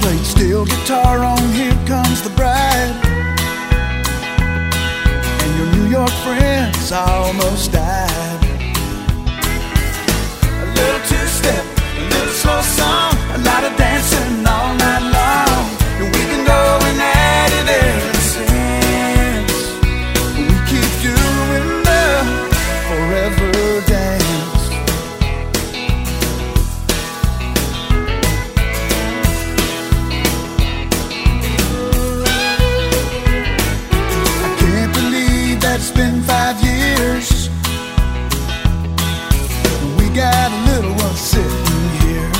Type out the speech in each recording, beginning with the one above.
played steel guitar on Here Comes the Bride, and your New York friends almost died. A little two-step, a little slow song, a lot of dancing all night long, and we've been going at it ever since. We keep doing the forever dance. I can't believe that it's been 5 years. We got a little one sitting here.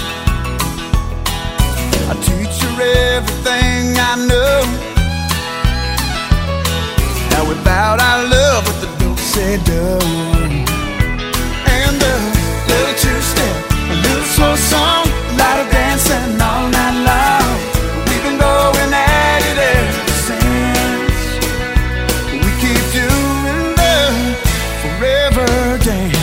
I teach her everything I know. Now we vowed our love with the do-say-do. And a little two-step, a little slow song, a lot of dancing all night long. We've been going at it ever since. We keep doing the forever dance.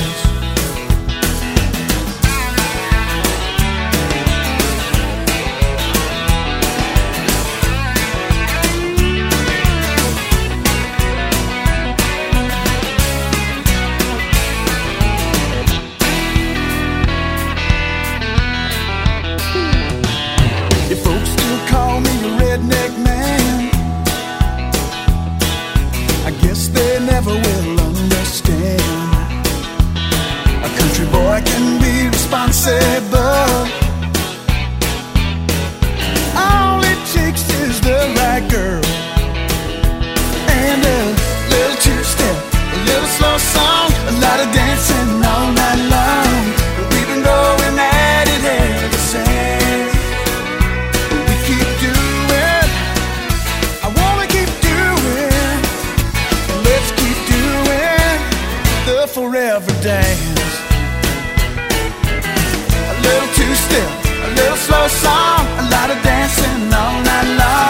Redneck man, I guess they never will understand. A country boy can be responsible. All it takes is the right girl. And a little two-step, a little slow song, a lot of dancing all night long. We've been going at it ever since. We keep doing, forever dance. A little two-step, a little slow song, a lot of dancing all night long.